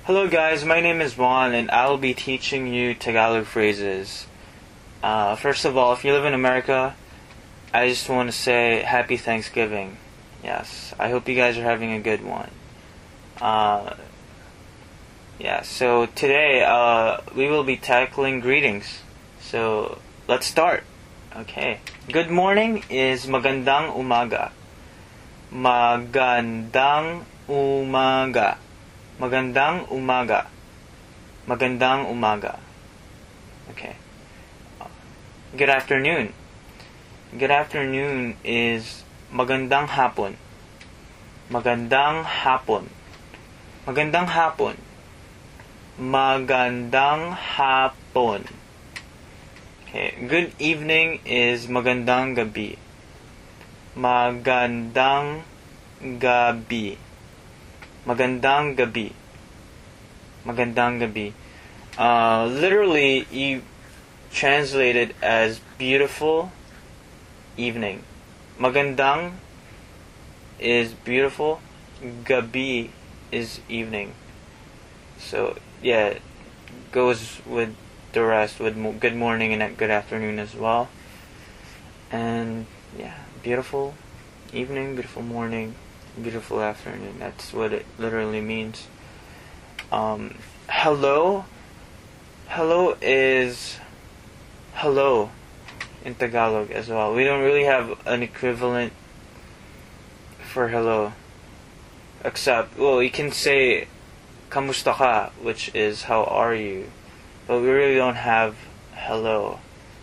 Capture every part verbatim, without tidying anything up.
Hello guys, my name is Juan and I will be teaching you Tagalog phrases. Uh, first of all, if you live in America, I just want to say Happy Thanksgiving. Yes, I hope you guys are having a good one. Uh, yeah, so today uh, we will be tackling greetings. So let's start. Okay. Good morning is magandang umaga. Magandang umaga. Magandang umaga. Magandang umaga. Okay. Good afternoon. Good afternoon is magandang hapon. Magandang hapon. Magandang hapon. Magandang hapon. Okay. Good evening is magandang gabi. Magandang gabi. Magandang gabi. Magandang gabi. Uh, literally, you translate it as beautiful evening. Magandang is beautiful. Gabi is evening. So, yeah, goes with the rest, with mo- good morning and good afternoon as well. And, yeah, beautiful evening, beautiful morning, beautiful afternoon. That's what it literally means. Um, hello. Hello is hello in Tagalog as well. We don't really have an equivalent for hello. Except, well, you can say kamusta ka, which is how are you. But we really don't have hello.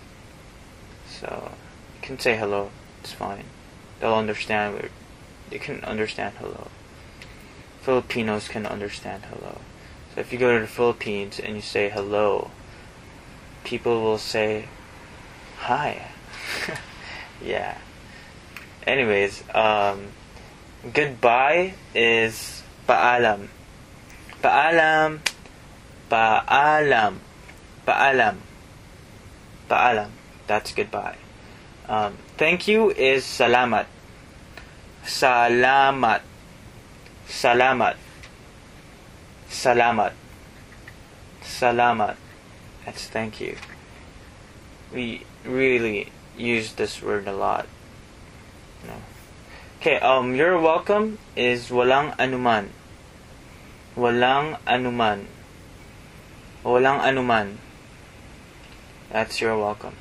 So, you can say hello. It's fine. They'll understand. We're, they can understand hello. Filipinos can understand hello. So if you go to the Philippines and you say hello, people will say hi. Yeah. Anyways, um, goodbye is paalam. Paalam. Paalam. Paalam. Paalam. That's goodbye. Um, thank you is salamat. Salamat. Salamat. Salamat. Salamat. That's thank you. We really use this word a lot. No. Okay, um, you're welcome is walang anuman. Walang anuman. Walang anuman. That's you're welcome.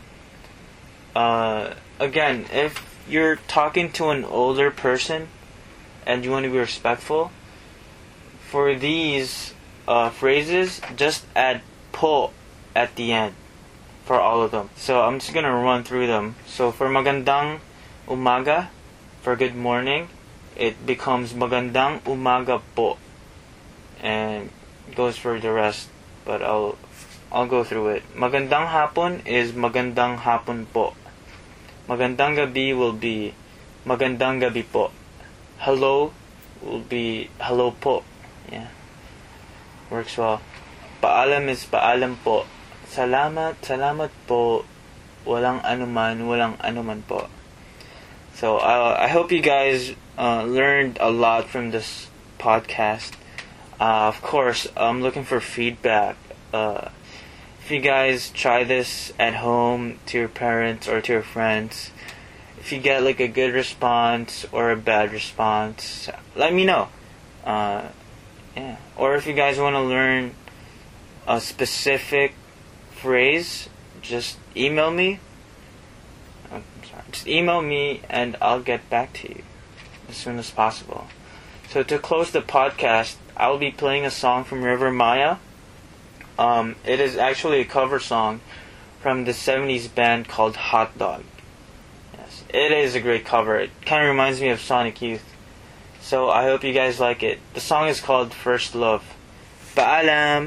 Uh, again, if you're talking to an older person and you want to be respectful, for these uh, phrases, just add po at the end for all of them. So I'm just gonna run through them. So for magandang umaga, for good morning, it becomes magandang umaga po, and goes for the rest. But I'll I'll go through it. Magandang hapon is magandang hapon po. Magandang gabi will be magandang gabi po. Hello will be hello po. Yeah. Works well. Paalam is paalam po. Salamat, salamat po. Walang anuman, walang anuman po. So uh, I hope you guys uh, learned a lot from this podcast. Uh, of course, I'm looking for feedback. Uh, if you guys try this at home to your parents or to your friends, if you get like a good response or a bad response, let me know. Uh, yeah. Or if you guys want to learn a specific phrase, just email me. I'm sorry. Just email me and I'll get back to you as soon as possible. So to close the podcast, I'll be playing a song from River Maya. Um, it is actually a cover song from the seventies band called Hot Dog. Yes, it is a great cover. It kind of reminds me of Sonic Youth. So I hope you guys like it. The song is called First Love. Paalam!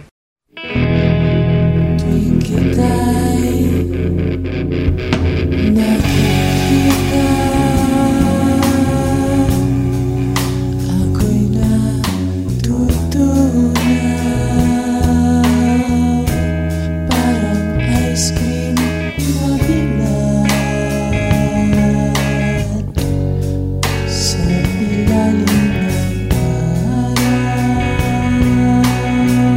Tuwing kita'y nakikita, ako'y natutunaw, parang ice cream na bilad sa ilalim ng araw.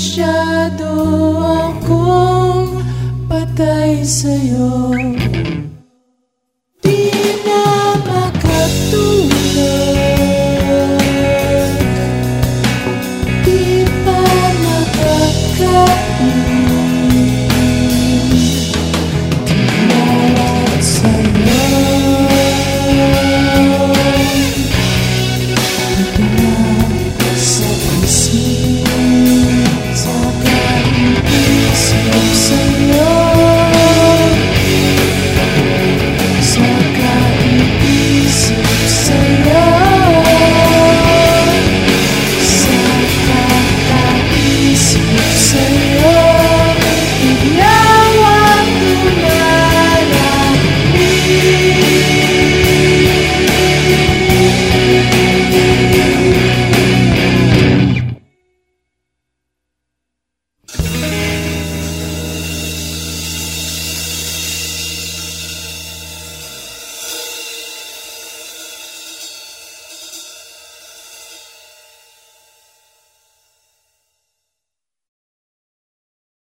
masyado akong patay sa'yo. Di na